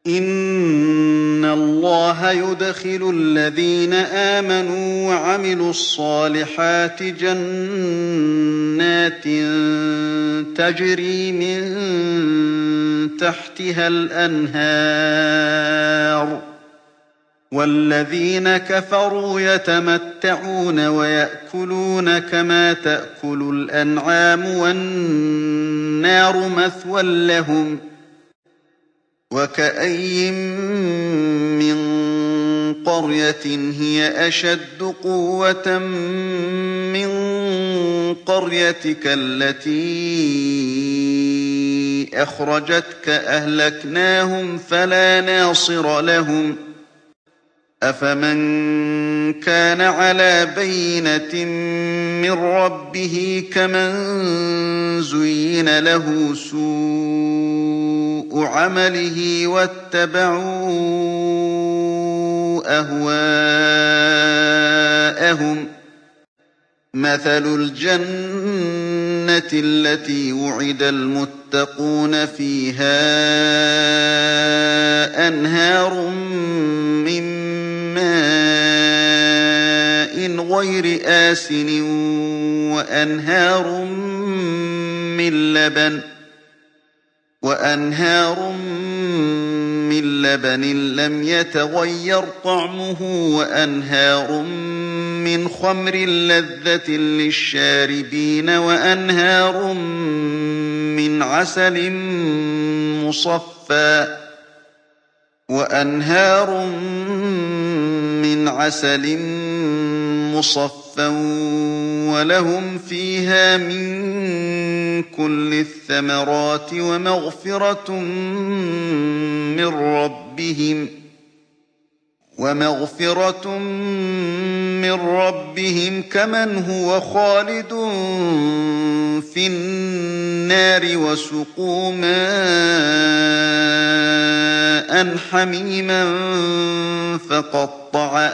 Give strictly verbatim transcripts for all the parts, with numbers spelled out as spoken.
إِنَّ اللَّهَ يُدْخِلُ الَّذِينَ آمَنُوا وَعَمِلُوا الصَّالِحَاتِ جَنَّاتٍ تَجْرِي مِن تَحْتِهَا الْأَنْهَارُ ۖ وَالَّذِينَ كَفَرُوا يَتَمَتَّعُونَ وَيَأْكُلُونَ كَمَا تَأْكُلُ الْأَنْعَامُ وَالنَّارُ مَثْوًى لَّهُمْ ۖ وَكَأَيِّن مِّن قَرْيَةٍ هِيَ أَشَدُّ قُوَّةً مِّن قَرْيَتِكَ الَّتِي أَخْرَجَتْكَ أَهْلَكْنَاهُمْ فَلَا نَاصِرَ لَهُمْ ۚ أَفَمَن كَانَ عَلَىٰ بَيِّنَةٍ مِّن رَّبِّهِ كَمَن زُيِّنَ لَهُ سُوءُ عَمَلِهِ وَاتَّبَعُوا أَهْوَاءَهُم ۚ مَّثَلُ الْجَنَّةِ الَّتِي وُعِدَ الْمُتَّقُونَ ۖ فِيهَا أَنْهَارٌ مِّن مَّاءٍ غَيْرِ آسِنٍ وَأَنْهَارٌ مِّن لَّبَنٍ لَّمْ يَتَغَيَّرْ طَعْمُهُ وَأَنْهَارٌ مِّنْ خَمْرٍ لَّذَّةٍ لِّلشَّارِبِينَ وَأَنْهَارٌ مِّنْ عَسَلٍ مُّصَفًّى وَأَنْهَارٌ مِّنْ عَسَلٍ مُّصَفًّى وَلَهُمْ فِيهَا مِن كُلِّ الثَّمَرَاتِ وَمَغْفِرَةٌ مِّن رَّبِّهِمْ وَمَغْفِرَةٌ مِّن رَّبِّهِمْ كَمَنْ هُوَ خَالِدٌ فِي النَّارِ وَسُقُوا مَاءً حَمِيمًا فَقَطَّعَ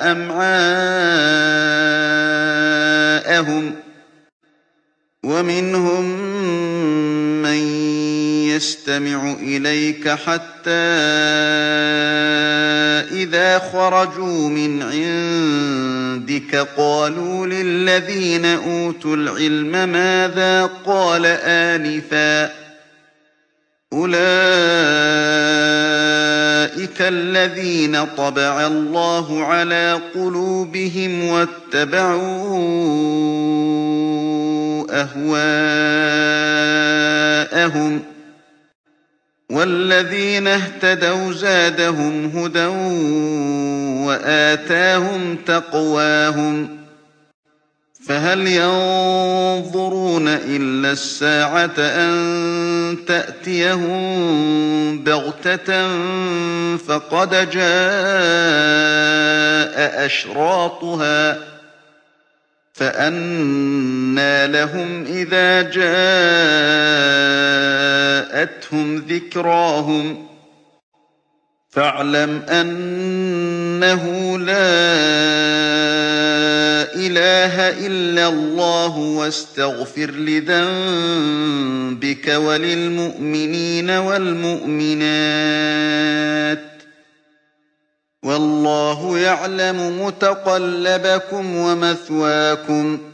أَمْعَاءَهُمْ ۚ وَمِنْهُم مَّن يَسْتَمِعُ إِلَيْكَ حَتَّىٰ إِذَا خَرَجُوا مِنْ عِندِكَ قَالُوا لِلَّذِينَ أُوتُوا الْعِلْمَ مَاذَا قَالَ آنِفًا ۚ أُولَٰئِكَ الَّذِينَ طَبَعَ اللَّهُ عَلَىٰ قُلُوبِهِمْ وَاتَّبَعُوا أَهْوَاءَهُمْ ۚ وَالَّذِينَ اهْتَدَوْا زَادَهُمْ هُدًى وَآتَاهُمْ تَقْوَاهُمْ ۗ فَهَلْ يَنظُرُونَ إِلَّا السَّاعَةَ أَن تَأْتِيَهُم بَغْتَةً فَقَدْ جَاءَ أَشْرَاطُهَا ۚ فَأَنَّىٰ لَهُمْ إِذَا جَاءَتْهُمْ ذِكْرَاهُمْ ۚ فَاعْلَمْ أَنَّهُ لَا إِلَٰهَ إِلَّا اللَّهُ وَاسْتَغْفِرْ لِذَنبِكَ وَلِلْمُؤْمِنِينَ وَالْمُؤْمِنَاتِ ۗ وَاللَّهُ يَعْلَمُ مُتَقَلَّبَكُمْ وَمَثْوَاكُمْ